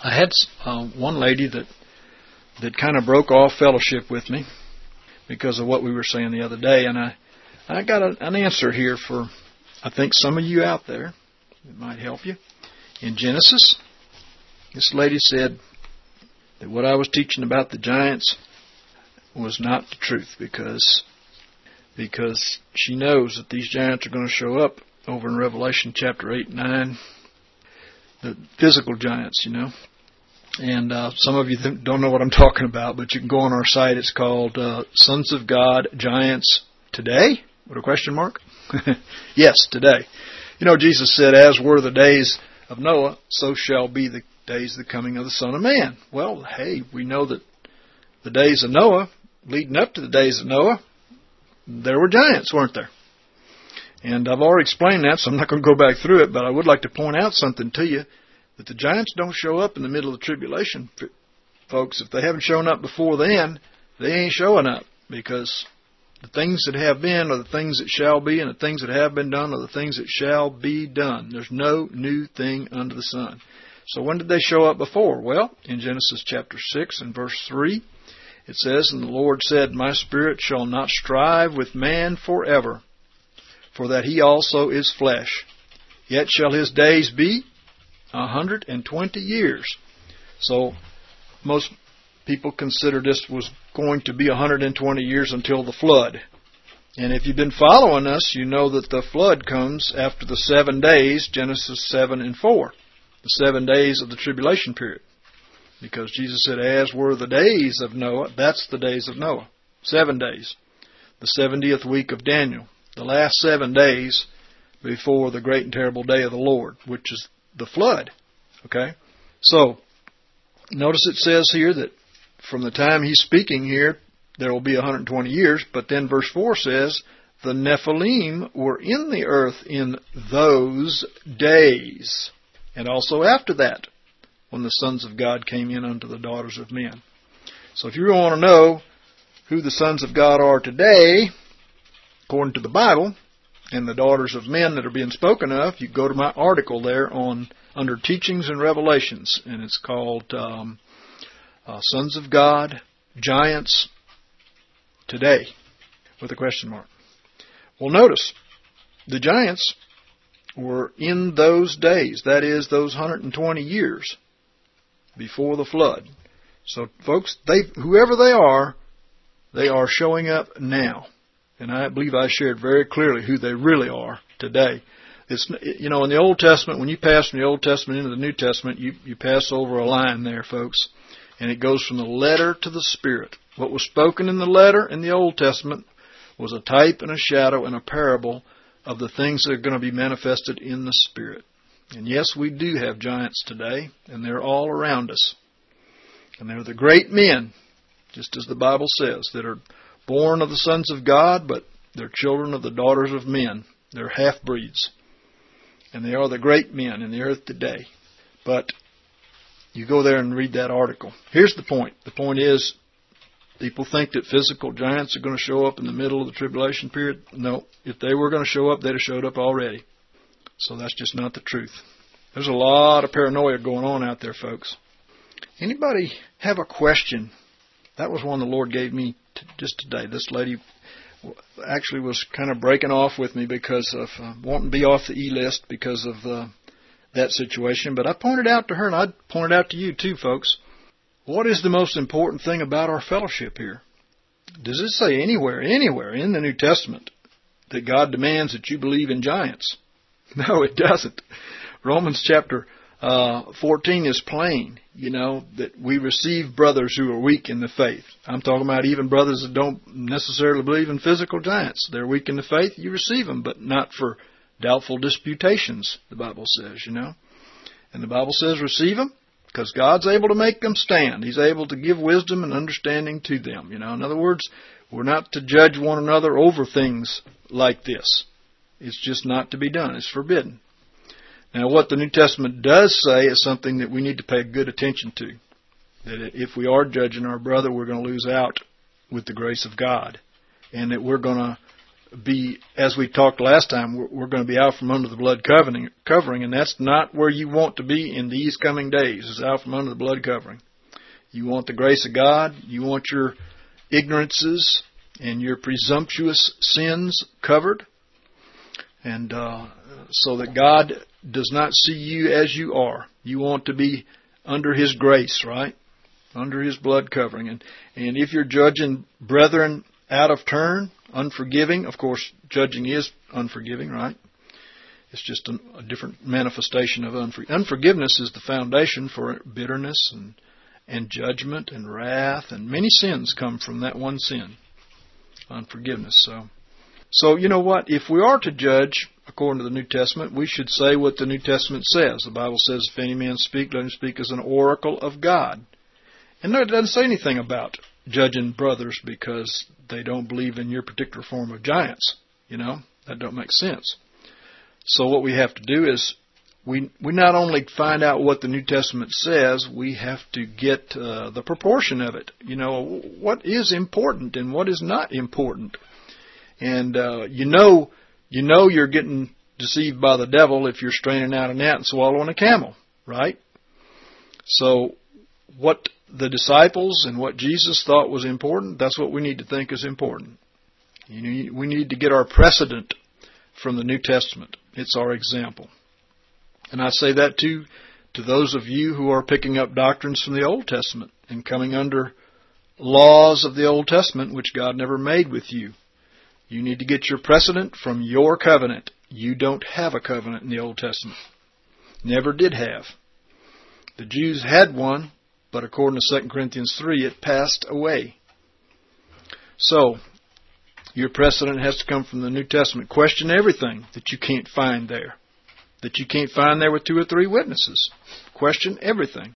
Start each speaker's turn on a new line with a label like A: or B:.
A: I had one lady that kind of broke off fellowship with me because of what we were saying the other day, and I got an answer here for, I think, some of you out there. It might help you. In Genesis, this lady said that what I was teaching about the giants was not the truth because she knows that these giants are going to show up over in Revelation chapter 8 and 9, the physical giants, And some of you don't know what I'm talking about, but you can go on our site. It's called Sons of God Giants Today? What a question mark? Yes, today. Jesus said, as were the days of Noah, so shall be the days of the coming of the Son of Man. Well, hey, we know that the days of Noah, leading up to the days of Noah, there were giants, weren't there? And I've already explained that, so I'm not going to go back through it, but I would like to point out something to you, that the giants don't show up in the middle of the tribulation, folks. If they haven't shown up before then, they ain't showing up, because the things that have been are the things that shall be, and the things that have been done are the things that shall be done. There's no new thing under the sun. So when did they show up before? Well, in Genesis chapter 6 and verse 3, it says, And the Lord said, My spirit shall not strive with man forever, for that he also is flesh. Yet shall his days be 120 years. So most people consider this was going to be 120 years until the flood. And if you've been following us, you know that the flood comes after the 7 days, Genesis 7 and 4, the 7 days of the tribulation period. Because Jesus said, as were the days of Noah, that's the days of Noah. 7 days. The 70th week of Daniel. The last 7 days before the great and terrible day of the Lord, which is the flood. Okay? So, notice it says here that from the time he's speaking here, there will be 120 years, but then verse 4 says, the Nephilim were in the earth in those days, and also after that, when the sons of God came in unto the daughters of men. So if you really want to know who the sons of God are today, according to the Bible, and the daughters of men that are being spoken of, you go to my article there under Teachings and Revelations, and it's called Sons of God, Giants Today, with a question mark. Well, notice, the giants were in those days, that is, those 120 years before the flood. So, folks, whoever they are showing up now. And I believe I shared very clearly who they really are today. It's, in the Old Testament, when you pass from the Old Testament into the New Testament, you pass over a line there, folks. And it goes from the letter to the Spirit. What was spoken in the letter in the Old Testament was a type and a shadow and a parable of the things that are going to be manifested in the Spirit. And yes, we do have giants today, and they're all around us. And they're the great men, just as the Bible says, that are born of the sons of God, but they're children of the daughters of men. They're half-breeds. And they are the great men in the earth today. But you go there and read that article. Here's the point. The point is, people think that physical giants are going to show up in the middle of the tribulation period. No. If they were going to show up, they'd have showed up already. So that's just not the truth. There's a lot of paranoia going on out there, folks. Anybody have a question? That was one the Lord gave me just today. This lady actually was kind of breaking off with me because of wanting to be off the E-list because of that situation. But I pointed out to her, and I'd point it out to you too, folks. What is the most important thing about our fellowship here? Does it say anywhere in the New Testament that God demands that you believe in giants? No, it doesn't. Romans chapter 14 is plain, that we receive brothers who are weak in the faith. I'm talking about even brothers that don't necessarily believe in physical giants. They're weak in the faith. You receive them, but not for doubtful disputations, the Bible says, And the Bible says receive them because God's able to make them stand. He's able to give wisdom and understanding to them. In other words, we're not to judge one another over things like this. It's just not to be done. It's forbidden. Now, what the New Testament does say is something that we need to pay good attention to. That if we are judging our brother, we're going to lose out with the grace of God. And that we're going to be, as we talked last time, we're going to be out from under the blood covering, and that's not where you want to be in these coming days, is out from under the blood covering. You want the grace of God. You want your ignorances and your presumptuous sins covered, and so that God does not see you as you are. You want to be under His grace, right? Under His blood covering. And if you're judging brethren out of turn, unforgiving, of course, judging is unforgiving, right? It's just a different manifestation of unforgiveness is the foundation for bitterness and judgment and wrath, and many sins come from that one sin, unforgiveness. So you know what? If we are to judge according to the New Testament, we should say what the New Testament says. The Bible says, if any man speak, let him speak as an oracle of God. And no, it doesn't say anything about judging brothers because they don't believe in your particular form of giants. You know, that don't make sense. So what we have to do is we not only find out what the New Testament says, we have to get the proportion of it. You know, what is important and what is not important. And you know you're getting deceived by the devil if you're straining out a gnat and swallowing a camel, right? So what the disciples and what Jesus thought was important, that's what we need to think is important. We need to get our precedent from the New Testament. It's our example. And I say that to those of you who are picking up doctrines from the Old Testament and coming under laws of the Old Testament which God never made with you. You need to get your precedent from your covenant. You don't have a covenant in the Old Testament. Never did have. The Jews had one, but according to 2 Corinthians 3, it passed away. So, your precedent has to come from the New Testament. Question everything that you can't find there. That you can't find there with 2 or 3 witnesses. Question everything.